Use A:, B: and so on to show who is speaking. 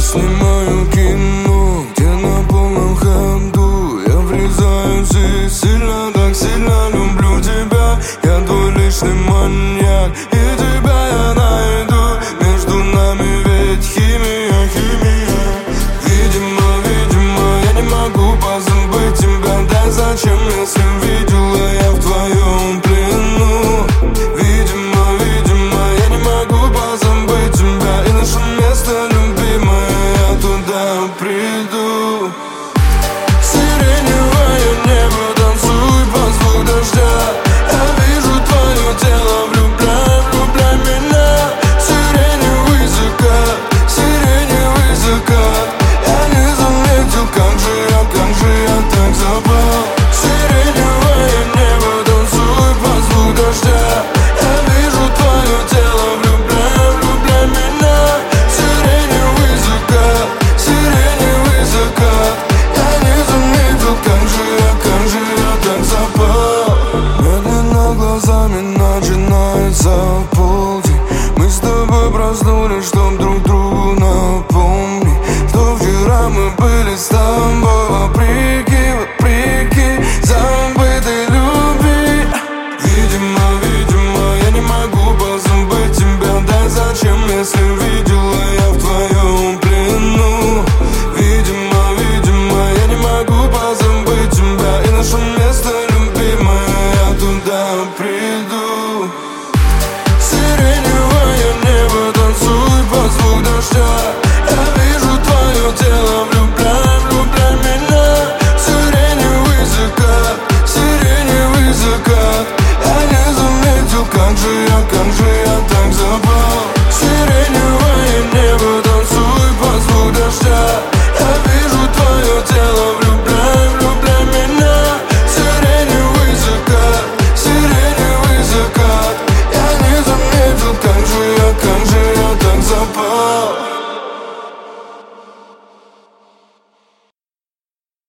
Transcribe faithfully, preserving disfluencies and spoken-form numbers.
A: снимаю кино, где на полном ходу я врезаюсь и сильно, так сильно люблю тебя. Я твой личный маньяк, и тебя я найду. Между нами ведь химия, химия. Видимо, видимо, я не могу позабыть тебя. Да зачем, если видела я в твоем плену? Видимо, видимо, я не могу позабыть тебя. И наше место любимое, я туда приду. Сиреневое небо, танцуй под звук дождя. Я вижу твое тело, влюбляй, влюбляй меня. Сиреневый закат, сиреневый закат. Я не заметил, как же я, как же я так запал. Сиреневое небо, танцуй под звук дождя. Я вижу твое тело, влюбляй, влюбляй меня. Сиреневый закат, сиреневый закат. Я не заметил, как же я, как же я так запал. Медленно глазами начинается полдень. Мы с тобой проснулись, чтоб друг другу напомнить, что вчера мы были с тобой вопреки, вопреки забытой любви. Видимо, видимо, я не могу позабыть тебя. Да зачем, если